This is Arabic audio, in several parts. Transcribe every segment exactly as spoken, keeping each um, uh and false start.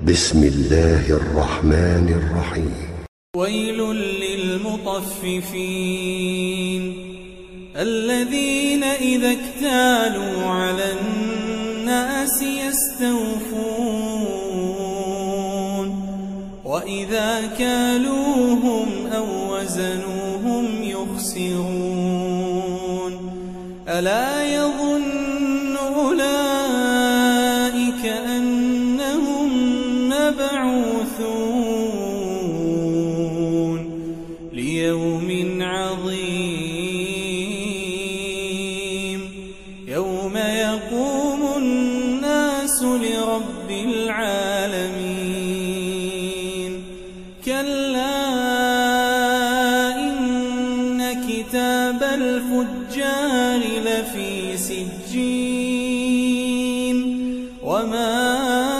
بسم الله الرحمن الرحيم. ويل للمطففين الذين إذا اكتالوا على الناس يستوفون وإذا كالوهم أو وزنوهم يخسرون ألا يظن أولئك أنهم مبعوثون ليوم عظيم يوم يقوم الناس لرب العالمين كلا إن كتاب الفجار لفي سجين وما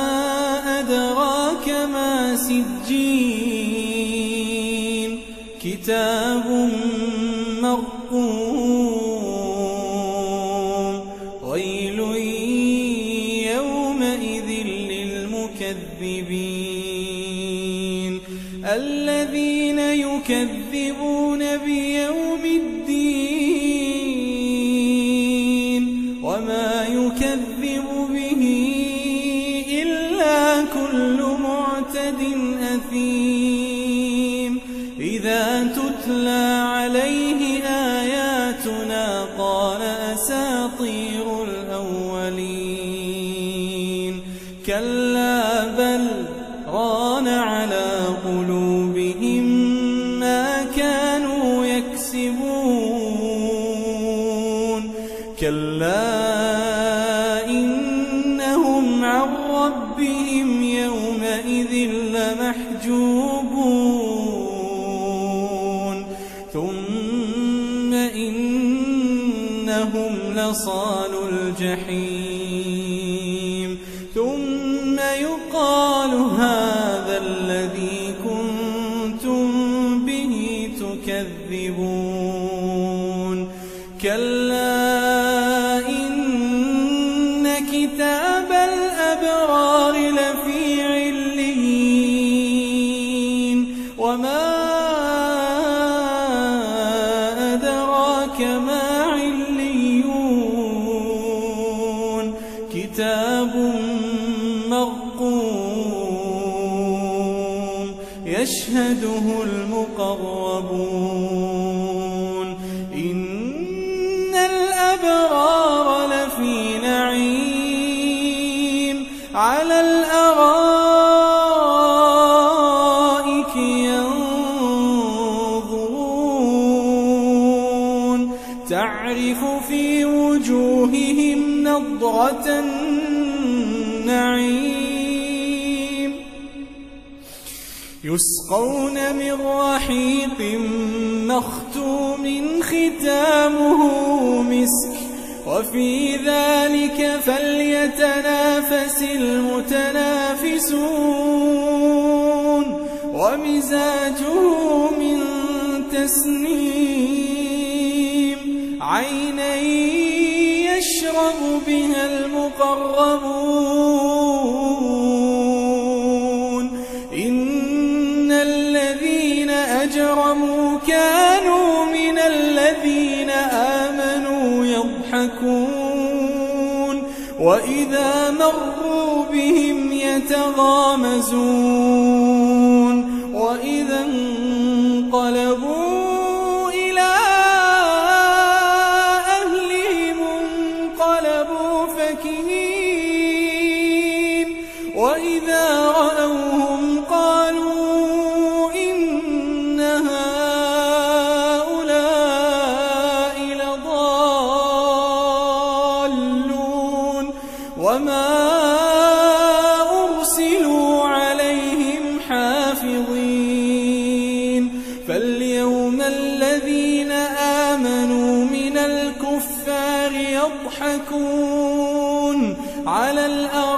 أدراك ما سجين كتاب مرقوم ويل يومئذ للمكذبين الذين يكذبون بيوم الدين وما يكذب به إلا كل معتد أثيم إذا تتلى عليه آياتنا قال أساطير الأولين كلا بل ران على قلوبهم ما كانوا يكسبون كلا إنهم عن ربهم يومئذ لمحجوبون ثم إنهم لصالو الجحيم ثم يقال هذا الذي كنتم به تكذبون كلا إن كتاب الأبرار لفي عليين وما أدراك ما عليون كتاب مرقوم يشهده المقربون إن الأبرار لفي نعيم على الأرائك ينظرون تعرف في وجوههم نضرة النعيم يسقون من رحيق مختوم ختامه مسك وفي ذلك فليتنافس المتنافسون ومزاجه من تسنيم عينا يشرب بها المقربون إن الذين أجرموا كانوا من الذين آمنوا يضحكون وإذا مروا بهم يتغامزون وإذا انقلبوا إلى أهلهم انقلبوا فكهين وإذا رأوهم قالوا إن هؤلاء لضالون وما أرسلوا عليهم حافظين فاليوم الذين آمنوا من الكفار يضحكون على الأرض